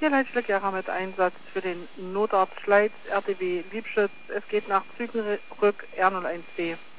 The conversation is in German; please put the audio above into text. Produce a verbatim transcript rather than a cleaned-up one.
Tierleitschleckerer mit Einsatz für den Notarzt Schleiz, R T W Liebschütz. Es geht nach Zügenrück R null eins B.